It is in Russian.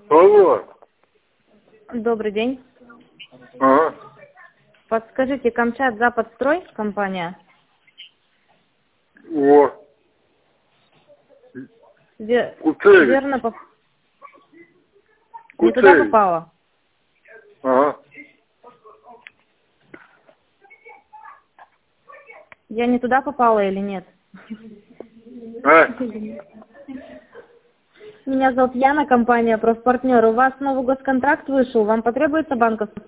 Алло. Добрый день. Ага. Подскажите, Камчат-Западстрой, компания? О. Куцель. Верно, не Куцель. туда попала? Ага. Я не туда попала или нет? А? Меня зовут Яна, компания «Профпартнер». У вас новый госконтракт вышел, вам потребуется банковский